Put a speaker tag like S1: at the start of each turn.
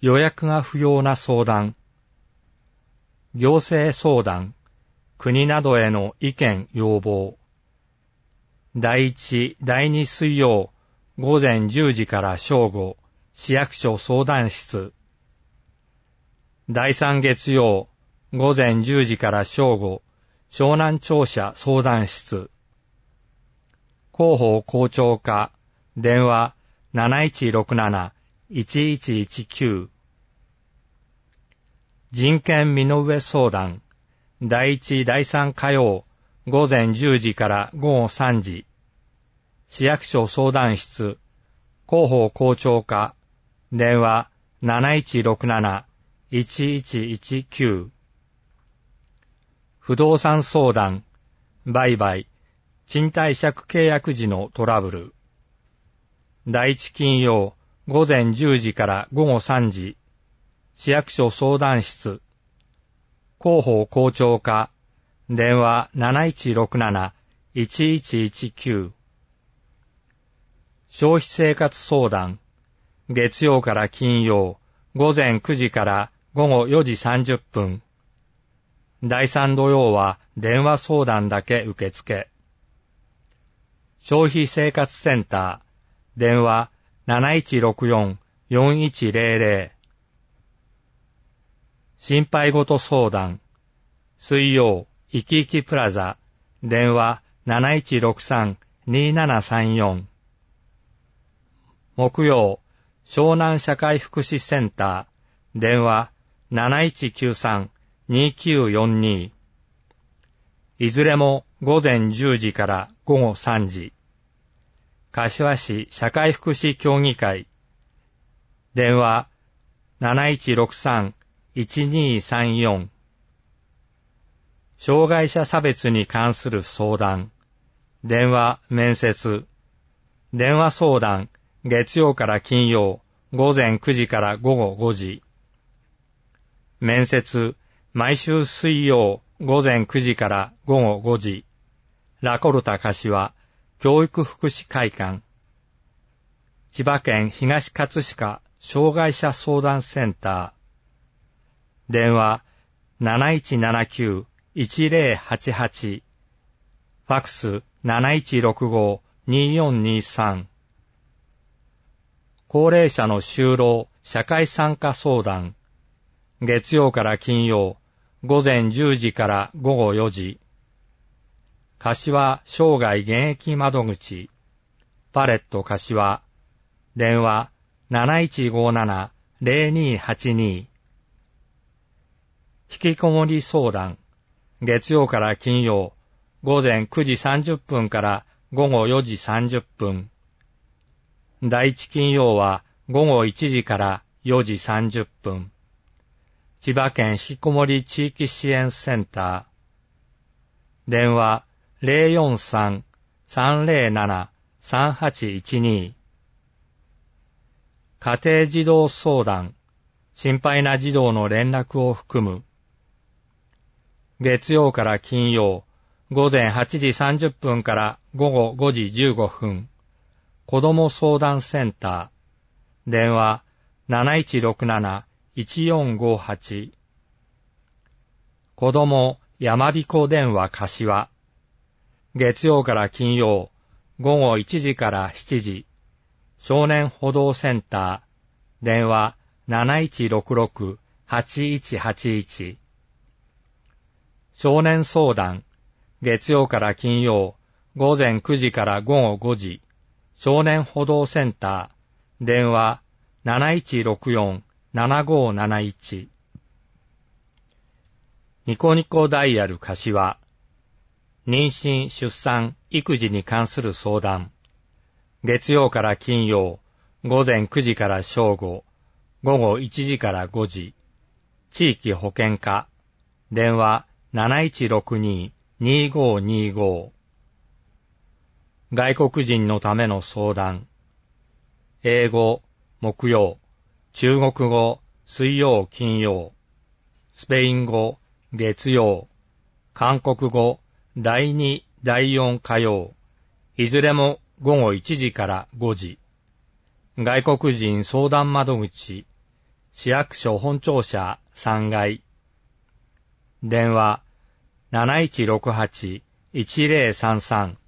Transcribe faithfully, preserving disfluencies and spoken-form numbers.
S1: 予約が不要な相談、行政相談、国などへの意見要望、だいいち、だいに水曜午前じゅうじから正午、市役所相談室、だいさん月曜午前じゅうじから正午、湘南庁舎相談室、広報校長課、電話 なないちろくなな いちいちいちきゅう、人権身の上相談、だいいち、だいさん火曜午前じゅうじから午後さんじ、市役所相談室、広報校長課、電話 なないちろくなな いちいちいちきゅう、不動産相談、売買、賃貸借契約時のトラブル、だいいち金曜午前じゅうじから午後さんじ、市役所相談室、広報校長課、電話 なないちろくなな いちいちいちきゅう、消費生活相談、月曜から金曜午前くじから午後よじさんじゅっぷん、だいさん土曜は電話相談だけ受付、消費生活センター、電話 なないちろくよん よんいちぜろぜろ、心配事相談、水曜、いきいきプラザ、電話 なないちろくさん にななさんよん、木曜、湘南社会福祉センター、電話 なないちきゅうさん にきゅうよんに、いずれも午前じゅうじから午後さんじ、柏市社会福祉協議会、電話 なないちろくさん いちにさんよん、障害者差別に関する相談、電話面接、電話相談、月曜から金曜、午前くじから午後ごじ、面接、毎週水曜、午前くじから午後ごじ、ラコルタ柏、教育福祉会館、千葉県東葛飾障害者相談センター、電話 なないちななきゅう いちぜろはちはち、ファクス なないちろくご によんにさん、高齢者の就労社会参加相談、月曜から金曜、午前じゅうじから午後よじ、柏生涯現役窓口、パレット柏、電話 なないちごなな ぜろにはちに、引きこもり相談、月曜から金曜、午前くじさんじゅっぷんから午後よじさんじゅっぷん、第一金曜は午後いちじからよじさんじゅっぷん、千葉県引きこもり地域支援センター、電話 ぜろよんさん さんぜろなな さんはちいちに、家庭児童相談、心配な児童の連絡を含む、月曜から金曜、午前はちじさんじゅっぷんから午後ごじじゅうごふん、子ども相談センター、電話 なないちろくなな いちよんごはち、子どもやまびこ電話柏、月曜から金曜、午後いちじからしちじ、少年補導センター、電話 なないちろくろく はちいちはちいち、少年相談、月曜から金曜、午前くじから午後ごじ、少年補導センター、電話 なないちろくよん ななごなないち、ニコニコダイヤル柏、妊娠・出産・育児に関する相談、月曜から金曜、午前くじから正午、午後いちじからごじ、地域保健課、電話 なないちろくに にごにご、外国人のための相談、英語、木曜、中国語、水曜金曜、スペイン語、月曜、韓国語、だいに、だいよん火曜、いずれも午後いちじからごじ、外国人相談窓口、 市役所本庁舎さんがい。電話 なないちろくはち いちぜろさんさん